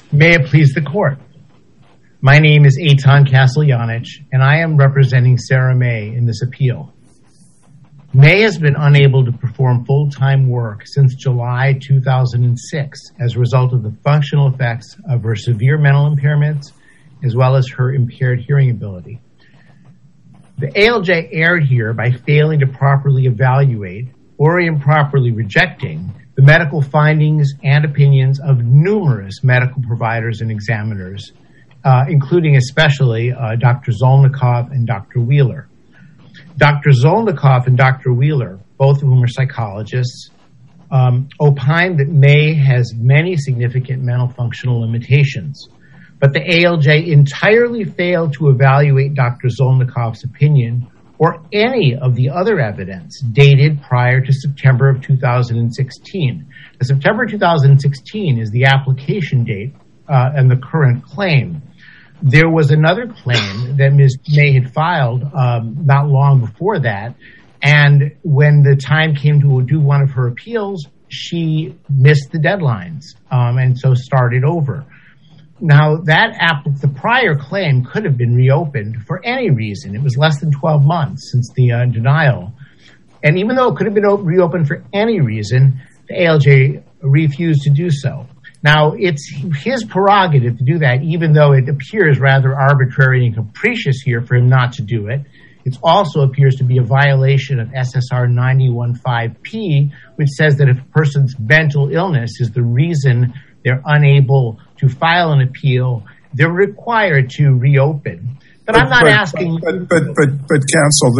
May it please the court. My name is Eitan Kasteljanich, and I am representing Sarah May in this appeal. May has been unable to perform full-time work since July 2006 as a result of the functional effects of her severe mental impairments as well as her impaired hearing ability. The ALJ erred here by failing to properly evaluate or improperly rejecting the medical findings and opinions of numerous medical providers and examiners, including especially Dr. Zolnikoff and Dr. Wheeler. Dr. Zolnikoff and Dr. Wheeler, both of whom are psychologists, opined that May has many significant mental functional limitations, but the ALJ entirely failed to evaluate Dr. Zolnikoff's opinion or any of the other evidence dated prior to September of 2016. The September 2016 is the application date and the current claim. There was another claim that Ms. May had filed not long before that, and when the time came to do one of her appeals, she missed the deadlines and so started over. Now, the prior claim could have been reopened for any reason. It was less than 12 months since the denial. And even though it could have been reopened for any reason, the ALJ refused to do so. Now, it's his prerogative to do that, even though it appears rather arbitrary and capricious here for him not to do it. It also appears to be a violation of SSR 91.5P, which says that if a person's mental illness is the reason they're unable to file an appeal, they're required to reopen. But I'm not asking. But counsel,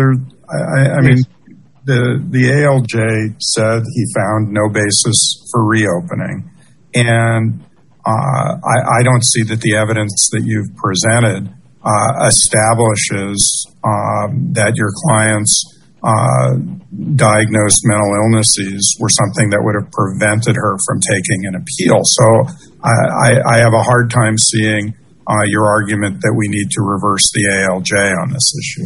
the ALJ said he found no basis for reopening, and I don't see that the evidence that you've presented establishes that your client's diagnosed mental illnesses were something that would have prevented her from taking an appeal. So I have a hard time seeing your argument that we need to reverse the ALJ on this issue.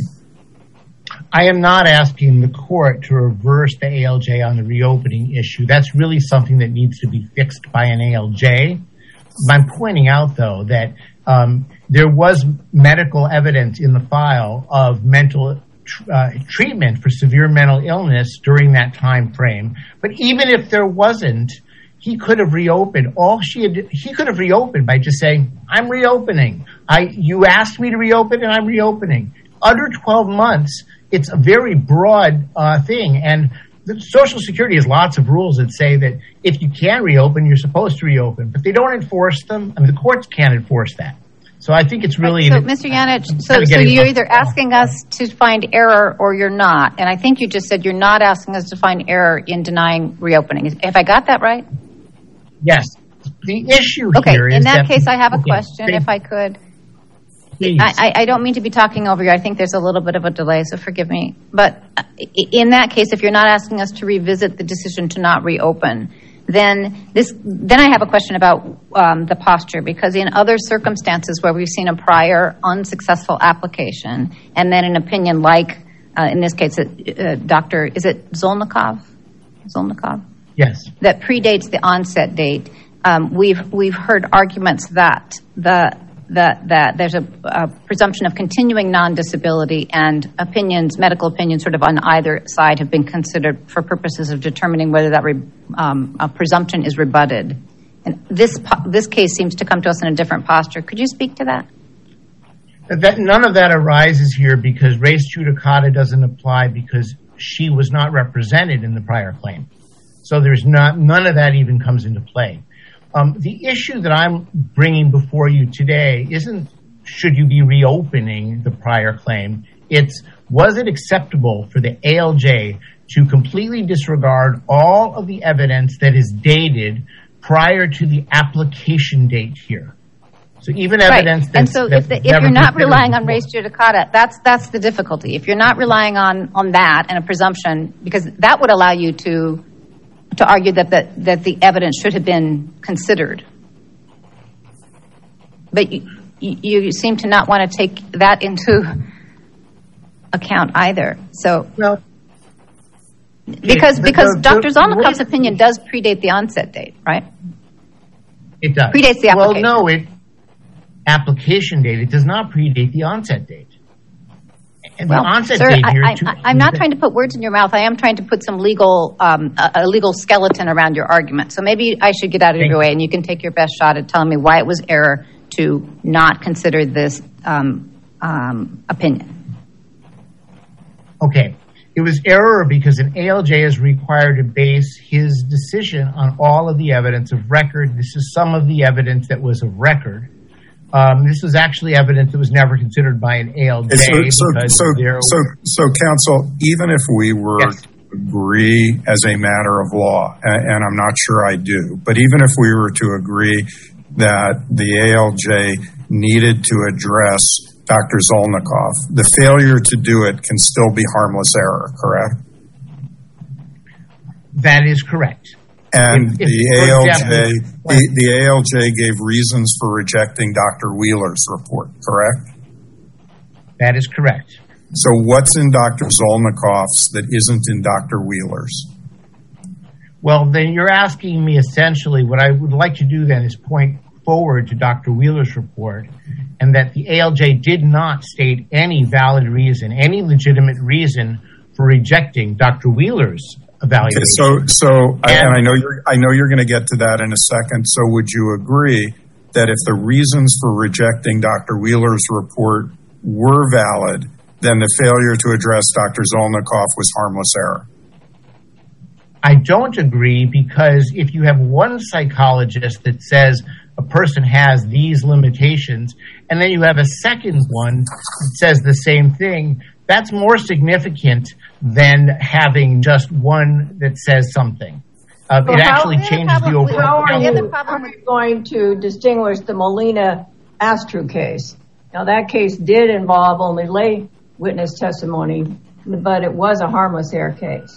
I am not asking the court to reverse the ALJ on the reopening issue. That's really something that needs to be fixed by an ALJ. I'm pointing out, though, that there was medical evidence in the file of mental treatment for severe mental illness during that time frame. But even if there wasn't, he could have reopened. He could have reopened by just saying, "I'm reopening. You asked me to reopen, and I'm reopening." Under 12 months, it's a very broad thing, and the Social Security has lots of rules that say that if you can reopen, you're supposed to reopen, but they don't enforce them. I mean, the courts can't enforce that. So I think it's really... So, Mr. Janich, so you're either asking us to find error or you're not. And I think you just said you're not asking us to find error in denying reopening. Have I got that right? Yes. The issue here is in that case, I have a question, if I could. Please. I don't mean to be talking over you. I think there's a little bit of a delay, so forgive me. But in that case, if you're not asking us to revisit the decision to not reopen, then I have a question about the posture, because in other circumstances where we've seen a prior unsuccessful application and then an opinion like, in this case, Dr. Is it Zolnikoff? Yes. That predates the onset date. We've heard arguments that there's a presumption of continuing non-disability, and medical opinions sort of on either side have been considered for purposes of determining whether that presumption is rebutted. And this case seems to come to us in a different posture. Could you speak to that? None of that arises here because res judicata doesn't apply because she was not represented in the prior claim. So none of that even comes into play. The issue that I'm bringing before you today isn't should you be reopening the prior claim. It's was it acceptable for the ALJ to completely disregard all of the evidence that is dated prior to the application date here. So even evidence right. And so if you're not relying on res judicata, that's the difficulty. If you're not relying on that and a presumption, because that would allow you to argue that the evidence should have been considered. But you seem to not want to take that into account either. So because Dr. Zolnikoff's opinion does predate the onset date, right? It does. Predates the application. Well, no, application date. It does not predate the onset date. And well, the onset sir, date here. I'm not trying to put words in your mouth. I am trying to put some legal skeleton around your argument. So maybe I should get out of your way, and you can take your best shot at telling me why it was error to not consider this opinion. Okay. It was error because an ALJ is required to base his decision on all of the evidence of record. This is some of the evidence that was of record. This was actually evidence that was never considered by an ALJ. So, counsel, even if we were to agree as a matter of law, and I'm not sure I do, but even if we were to agree that the ALJ needed to address Dr. Zolnikoff, the failure to do it can still be harmless error, correct? That is correct. And the ALJ gave reasons for rejecting Dr. Wheeler's report, correct? That is correct. So what's in Dr. Zolnikoff's that isn't in Dr. Wheeler's? Well, then you're asking me essentially what I would like to do then is point forward to Dr. Wheeler's report, and that the ALJ did not state any valid reason, any legitimate reason for rejecting Dr. Wheeler's evaluation. Okay, and I know you're going to get to that in a second. So would you agree that if the reasons for rejecting Dr. Wheeler's report were valid, then the failure to address Dr. Zolnikoff was harmless error? I don't agree, because if you have one psychologist that says a person has these limitations, and then you have a second one that says the same thing, that's more significant than having just one that says something. It actually changes the overall. How are you going to distinguish the Molina-Astru case? Now, that case did involve only lay witness testimony, but it was a harmless error case.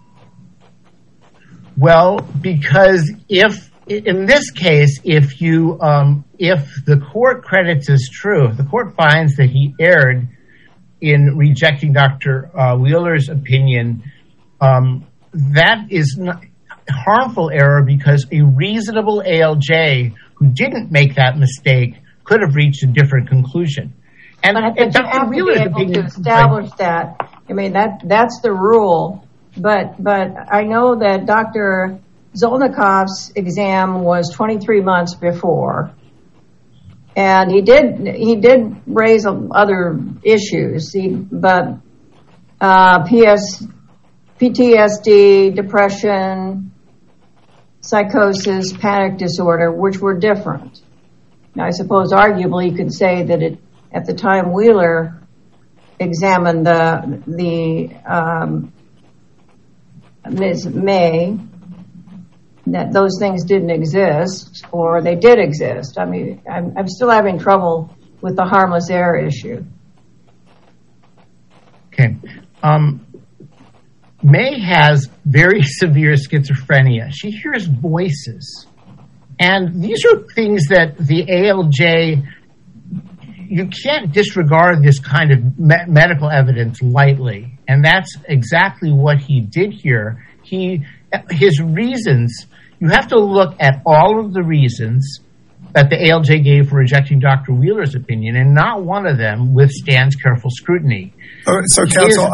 Well, because in this case, if the court credits as true, if the court finds that he erred in rejecting Dr. Wheeler's opinion, that is not harmful error, because a reasonable ALJ who didn't make that mistake could have reached a different conclusion. And Dr. Wheeler's opinion to establish that. I mean, that's the rule. But I know that Dr. Zolnikoff's exam was 23 months before, and he did raise other issues, but PTSD, depression, psychosis, panic disorder, which were different. Now, I suppose arguably you could say that at the time Wheeler examined the Ms. May, that those things didn't exist, or they did exist. I mean, I'm still having trouble with the harmless error issue. Okay. May has very severe schizophrenia. She hears voices. And these are things that the ALJ, you can't disregard this kind of medical evidence lightly. And that's exactly what he did here. His reasons, you have to look at all of the reasons that the ALJ gave for rejecting Dr. Wheeler's opinion, and not one of them withstands careful scrutiny. So, counsel,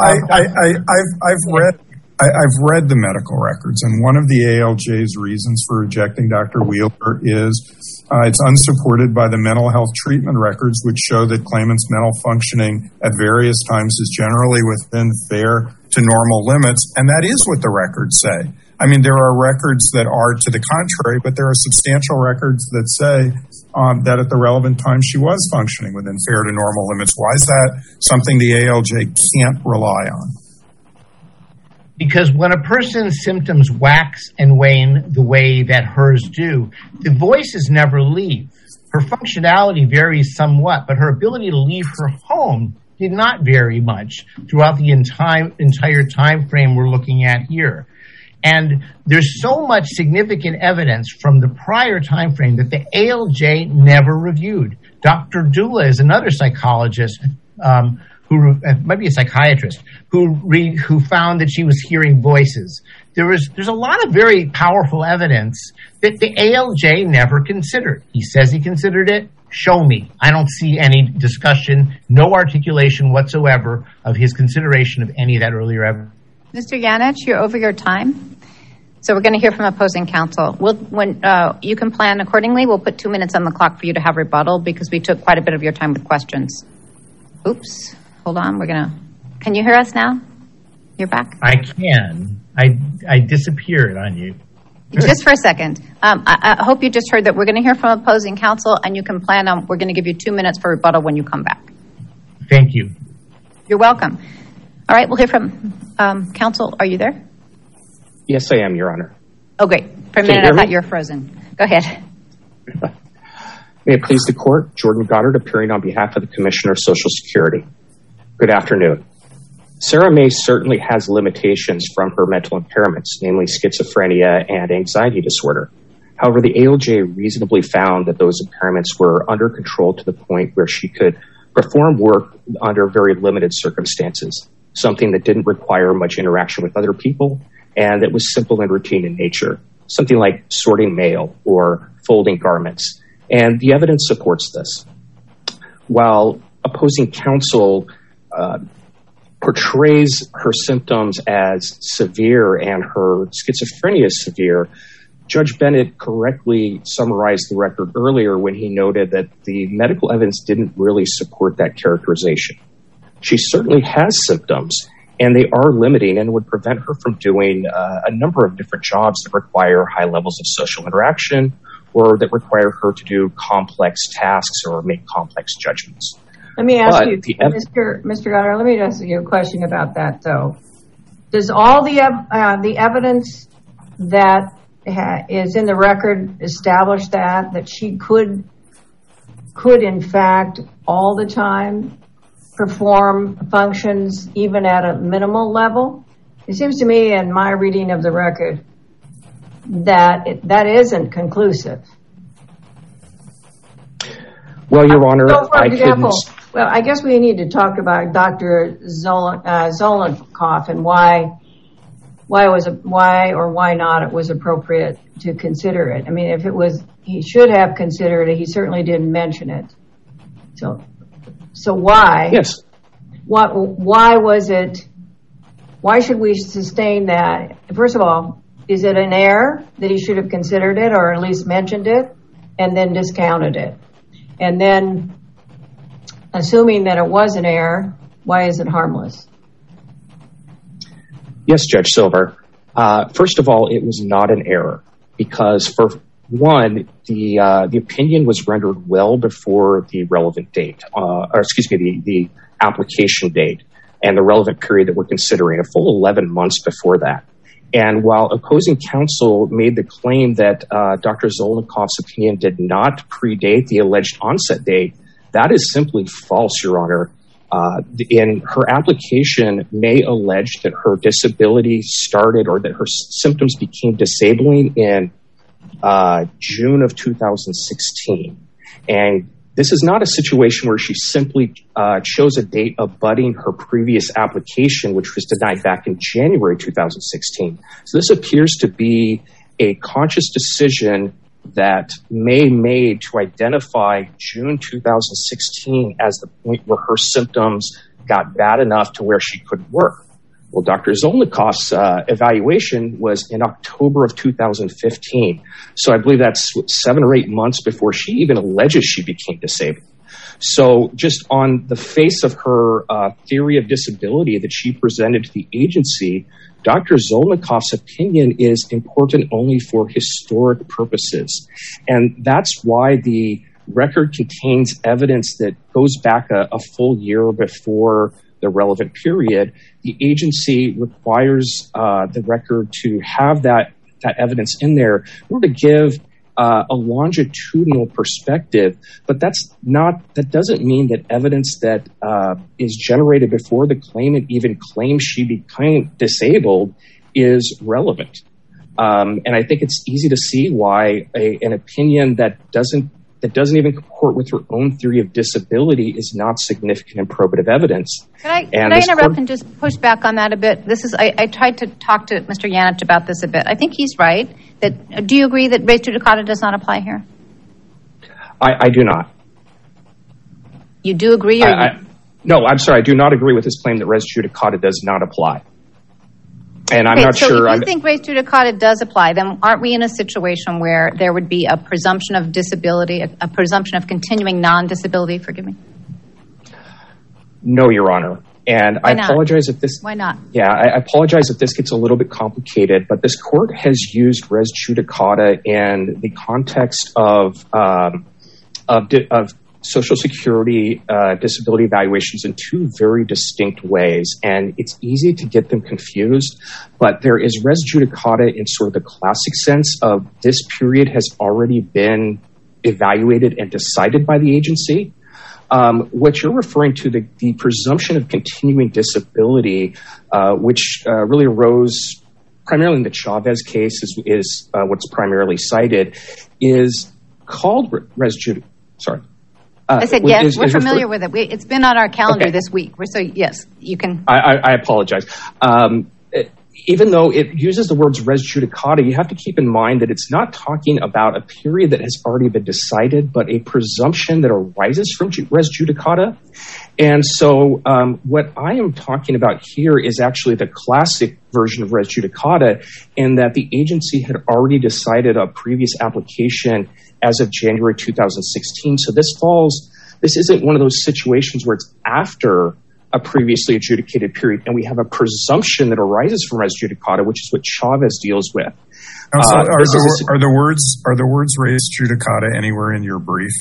I've read the medical records, and one of the ALJ's reasons for rejecting Dr. Wheeler is it's unsupported by the mental health treatment records, which show that claimants' mental functioning at various times is generally within fair to normal limits, and that is what the records say. I mean, there are records that are to the contrary, but there are substantial records that say that at the relevant time she was functioning within fair to normal limits. Why is that something the ALJ can't rely on? Because when a person's symptoms wax and wane the way that hers do, the voices never leave. Her functionality varies somewhat, but her ability to leave her home did not vary much throughout the entire time frame we're looking at here. And there's so much significant evidence from the prior time frame that the ALJ never reviewed. Dr. Dula is another psychologist who might be a psychiatrist, who found that she was hearing voices. there's a lot of very powerful evidence that the ALJ never considered. He says he considered it. Show me. I don't see any discussion, no articulation whatsoever of his consideration of any of that earlier evidence. Mr. Janich, you're over your time. So we're going to hear from opposing counsel. When you can plan accordingly, we'll put 2 minutes on the clock for you to have rebuttal because we took quite a bit of your time with questions. Oops. Hold on. Can you hear us now? You're back? I can. I disappeared on you. Just for a second. I hope you just heard that we're going to hear from opposing counsel, and you can plan on, we're going to give you 2 minutes for rebuttal when you come back. Thank you. You're welcome. All right, we'll hear from counsel. Are you there? Yes, I am, Your Honor. Oh, great. For a minute, I thought you were frozen. Go ahead. May it please the court, Jordan Goddard appearing on behalf of the Commissioner of Social Security. Good afternoon. Sarah May certainly has limitations from her mental impairments, namely schizophrenia and anxiety disorder. However, the ALJ reasonably found that those impairments were under control to the point where she could perform work under very limited circumstances, something that didn't require much interaction with other people and that was simple and routine in nature, something like sorting mail or folding garments. And the evidence supports this. While opposing counsel portrays her symptoms as severe and her schizophrenia as severe, Judge Bennett correctly summarized the record earlier when he noted that the medical evidence didn't really support that characterization. She certainly has symptoms, and they are limiting and would prevent her from doing a number of different jobs that require high levels of social interaction or that require her to do complex tasks or make complex judgments. Let me ask you, Mr. Goddard, let me ask you a question about that, though. Does all the evidence that is in the record establish that she could in fact all the time perform functions even at a minimal level? It seems to me in my reading of the record that isn't conclusive. Well, Your Honor, I guess we need to talk about Dr. Zolnikoff and why or why not it was appropriate to consider it. I mean, if it was, he should have considered it. He certainly didn't mention it. So why? Yes. Why was it? Why should we sustain that? First of all, is it an error that he should have considered it or at least mentioned it and then discounted it? And then, assuming that it was an error, why is it harmless? Yes, Judge Silver. First of all, it was not an error because, for one, the opinion was rendered well before the relevant date, the application date and the relevant period that we're considering, a full 11 months before that. And while opposing counsel made the claim that Dr. Zolnikoff's opinion did not predate the alleged onset date, that is simply false, Your Honor. In her application, May alleged that her disability started or that her symptoms became disabling in June of 2016. And this is not a situation where she simply chose a date abutting her previous application, which was denied back in January 2016. So this appears to be a conscious decision that May made to identify June 2016 as the point where her symptoms got bad enough to where she couldn't work. Well, Dr. Zolnikoff's evaluation was in October of 2015. So I believe that's 7 or 8 months before she even alleges she became disabled. So just on the face of her theory of disability that she presented to the agency, Dr. Zolnikoff's opinion is important only for historic purposes. And that's why the record contains evidence that goes back a full year before the relevant period. The agency requires the record to have that evidence in there in order to give a longitudinal perspective, but that doesn't mean that evidence that is generated before the claimant even claims she became disabled is relevant. And I think it's easy to see why an opinion that doesn't that doesn't even comport with her own theory of disability is not significant and probative evidence. Can I interrupt and just push back on that a bit? I tried to talk to Mr. Janich about this a bit. I think he's right. Do you agree that res judicata does not apply here? I do not. You do agree? No, I'm sorry. I do not agree with his claim that res judicata does not apply. And I'm not sure. So if you think res judicata does apply, then aren't we in a situation where there would be a presumption of disability, a presumption of continuing non-disability? Forgive me. No, Your Honor. And I apologize if this... Why not? Yeah, I apologize if this gets a little bit complicated, but this court has used res judicata in the context of Social Security disability evaluations in two very distinct ways, and it's easy to get them confused, but there is res judicata in sort of the classic sense of this period has already been evaluated and decided by the agency. What you're referring to, the presumption of continuing disability, which really arose primarily in the Chavez case, is what's primarily cited, is called res judicata. Sorry. I said yes. We're familiar with it. It's been on our calendar this week. So yes, you can. I apologize. Even though it uses the words res judicata, you have to keep in mind that it's not talking about a period that has already been decided, but a presumption that arises from res judicata. And so what I am talking about here is actually the classic version of res judicata, in that the agency had already decided a previous application as of January 2016. So this isn't one of those situations where it's after a previously adjudicated period, and we have a presumption that arises from res judicata, which is what Chavez deals with. So are the words res judicata anywhere in your brief?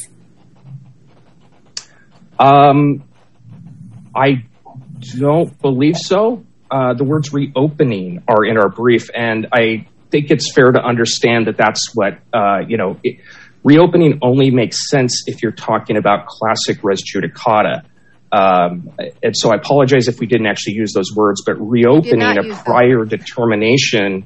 I don't believe so. The words reopening are in our brief, and I think it's fair to understand that that's what, reopening only makes sense if you're talking about classic res judicata. And so I apologize if we didn't actually use those words, but reopening a prior determination.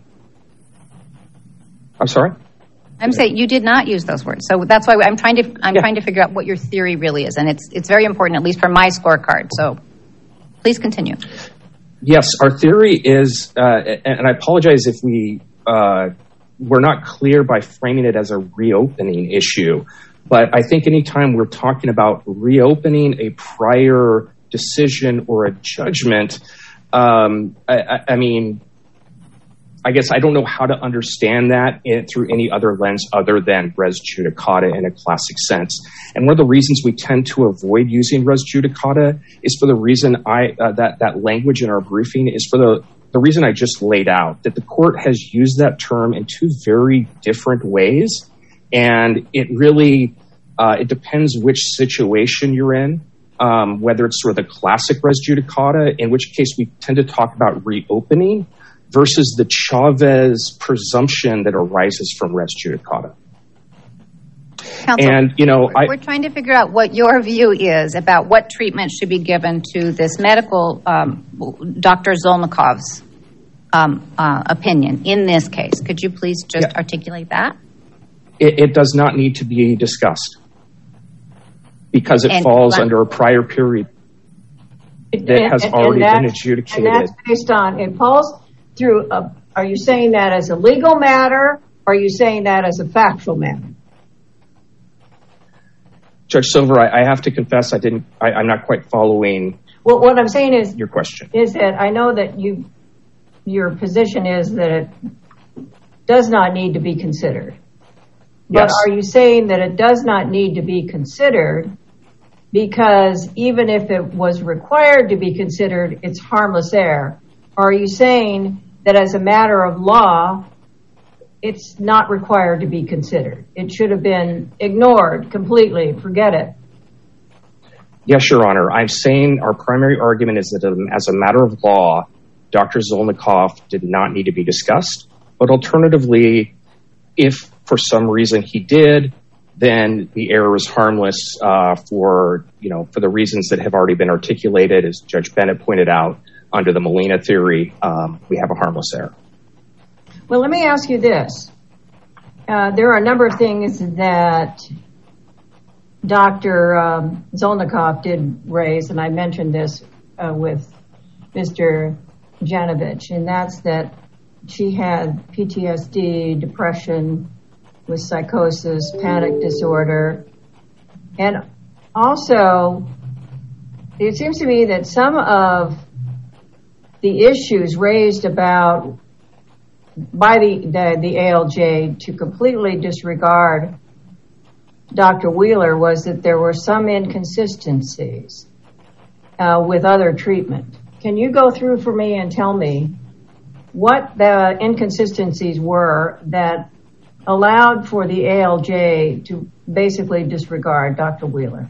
I'm sorry? I'm saying you did not use those words. So that's why I'm trying to figure out what your theory really is. And it's very important, at least for my scorecard. So please continue. Yes, our theory is, and I apologize if we're not clear by framing it as a reopening issue. But I think anytime we're talking about reopening a prior decision or a judgment, I guess I don't know how to understand that through any other lens other than res judicata in a classic sense. And one of the reasons we tend to avoid using res judicata is for the reason that language in our briefing is for the reason I just laid out, that the court has used that term in two very different ways. And it really, it depends which situation you're in, whether it's sort of the classic res judicata, in which case we tend to talk about reopening, versus the Chavez presumption that arises from res judicata. Counsel, and, we're trying to figure out what your view is about what treatment should be given to this medical, Dr. Zolnikov's opinion in this case. Could you please just articulate that? It does not need to be discussed because it falls under a prior period that has already been adjudicated. And that's based on, it falls through, are you saying that as a legal matter, or are you saying that as a factual matter? Judge Silver, I have to confess I'm not quite following. Well, what I'm saying is your question is that I know that your position is that it does not need to be considered. But are you saying that it does not need to be considered because even if it was required to be considered, it's harmless error? Or are you saying that as a matter of law, it's not required to be considered? It should have been ignored completely. Forget it. Yes, Your Honor. I'm saying our primary argument is that as a matter of law, Dr. Zolnikov did not need to be discussed. But alternatively, if for some reason he did, then the error is harmless for the reasons that have already been articulated. As Judge Bennett pointed out, under the Molina theory, we have a harmless error. Well, let me ask you this. There are a number of things that Dr. Zolnikov did raise, and I mentioned this with Mr. Janovich, and that's that she had PTSD, depression with psychosis, panic disorder, and also it seems to me that some of the issues raised about by the ALJ to completely disregard Dr. Wheeler was that there were some inconsistencies with other treatment. Can you go through for me and tell me what the inconsistencies were that allowed for the ALJ to basically disregard Dr. Wheeler?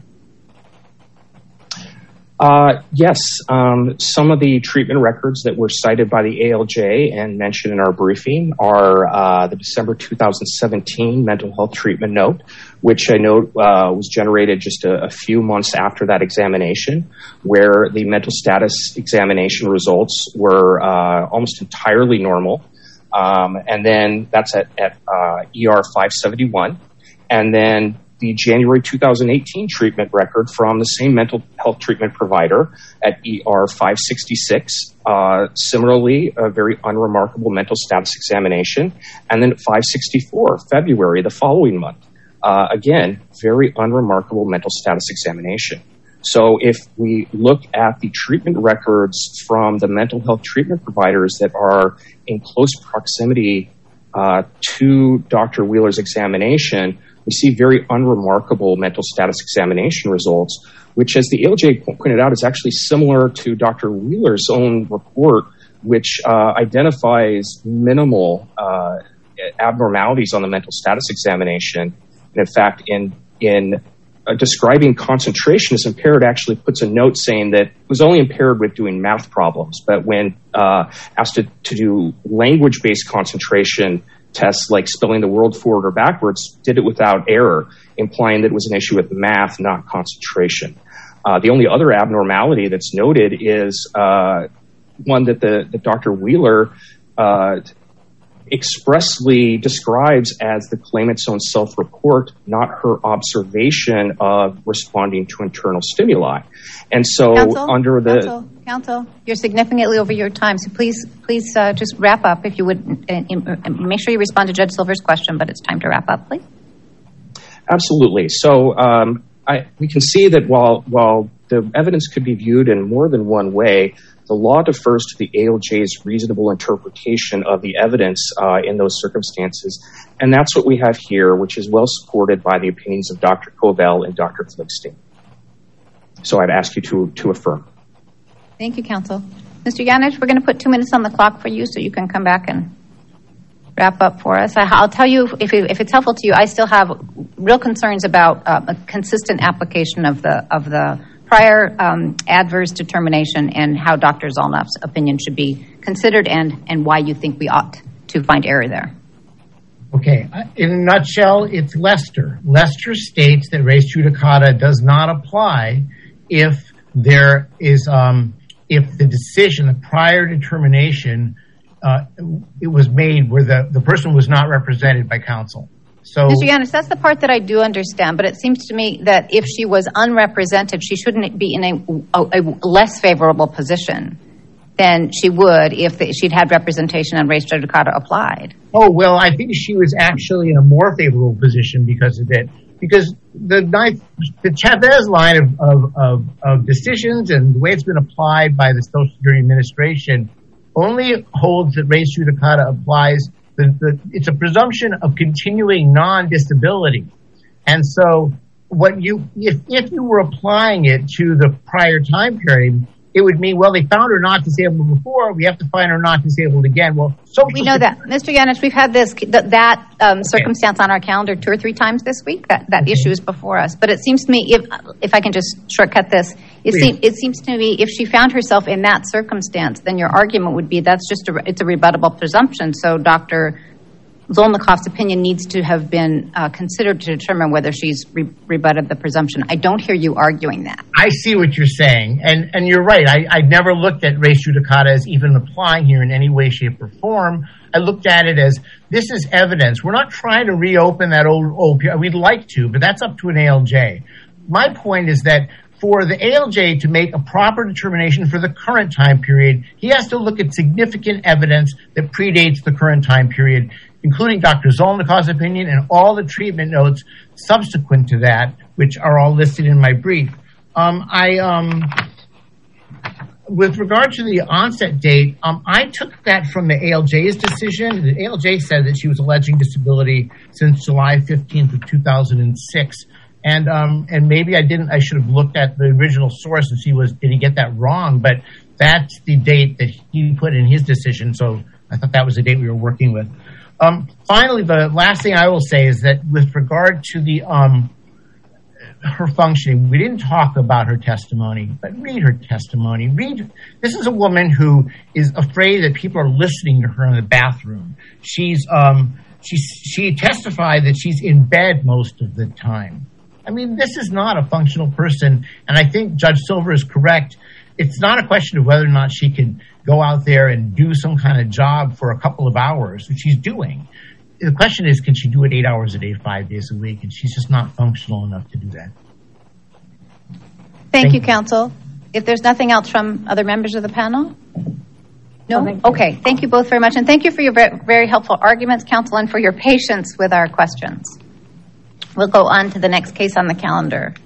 Yes, some of the treatment records that were cited by the ALJ and mentioned in our briefing are the December 2017 mental health treatment note, which I know was generated just a few months after that examination, where the mental status examination results were almost entirely normal. And then that's at ER 571. And then the January 2018 treatment record from the same mental health treatment provider at ER 566. Similarly, a very unremarkable mental status examination. And then at 564, February, the following month. Again, very unremarkable mental status examination. So if we look at the treatment records from the mental health treatment providers that are in close proximity to Dr. Wheeler's examination, we see very unremarkable mental status examination results, which, as the ALJ pointed out, is actually similar to Dr. Wheeler's own report, which identifies minimal abnormalities on the mental status examination. And in fact, in describing concentration as impaired, actually puts a note saying that it was only impaired with doing math problems, but when asked to do language-based concentration tests like spelling the word forward or backwards, did it without error, implying that it was an issue with math, not concentration. The only other abnormality that's noted is one that the Dr. Wheeler expressly describes as the claimant's own self-report, not her observation of responding to internal stimuli. And so Counsel, you're significantly over your time, so please just wrap up if you would, and make sure you respond to Judge Silver's question, but it's time to wrap up, please. Absolutely. So we can see that while the evidence could be viewed in more than one way, the law defers to the ALJ's reasonable interpretation of the evidence in those circumstances. And that's what we have here, which is well supported by the opinions of Dr. Covell and Dr. Fligstein. So I'd ask you to affirm. Thank you, counsel. Mr. Janich, we're going to put 2 minutes on the clock for you so you can come back and wrap up for us. I'll tell you, if it's helpful to you, I still have real concerns about a consistent application of the prior adverse determination and how Dr. Zolnikov's opinion should be considered and why you think we ought to find error there. Okay, in a nutshell, it's Lester. Lester states that res judicata does not apply if there is if the decision, the prior determination, it was made where the person was not represented by counsel. So, Mr. Yanis, that's the part that I do understand, but it seems to me that if she was unrepresented, she shouldn't be in a less favorable position than she would if she'd had representation and res judicata applied. Oh, well, I think she was actually in a more favorable position because of it. Because the Chavez line of decisions and the way it's been applied by the Social Security Administration only holds that res judicata applies. It's a presumption of continuing non-disability. And so if you were applying it to the prior time period, it would mean, well, they found her not disabled before, we have to find her not disabled again. Well, we know that. Mr. Yanis, we've had circumstance on our calendar 2 or 3 times this week. That issue is before us. But it seems to me, if I can just shortcut this, it seems to me if she found herself in that circumstance, then your argument would be it's a rebuttable presumption. So Dr. Zolnikov's opinion needs to have been considered to determine whether she's rebutted the presumption. I don't hear you arguing that. I see what you're saying, and you're right. I never looked at res judicata as even applying here in any way, shape, or form. I looked at it as this is evidence. We're not trying to reopen that old. We'd like to, but that's up to an ALJ. My point is that for the ALJ to make a proper determination for the current time period, he has to look at significant evidence that predates the current time period, including Dr. Zolnikov's opinion and all the treatment notes subsequent to that, which are all listed in my brief. With regard to the onset date, I took that from the ALJ's decision. The ALJ said that she was alleging disability since July 15th of 2006. And maybe I should have looked at the original source and see did he get that wrong? But that's the date that he put in his decision. So I thought that was the date we were working with. Finally, the last thing I will say is that with regard to the her functioning, we didn't talk about her testimony, but read her testimony. This is a woman who is afraid that people are listening to her in the bathroom. She testified that she's in bed most of the time. I mean, this is not a functional person, and I think Judge Silver is correct. It's not a question of whether or not she can go out there and do some kind of job for a couple of hours, which she's doing. The question is, can she do it 8 hours a day, 5 days a week? And she's just not functional enough to do that. Thank you, counsel. If there's nothing else from other members of the panel? No? Okay. Thank you both very much. And thank you for your very helpful arguments, counsel, and for your patience with our questions. We'll go on to the next case on the calendar.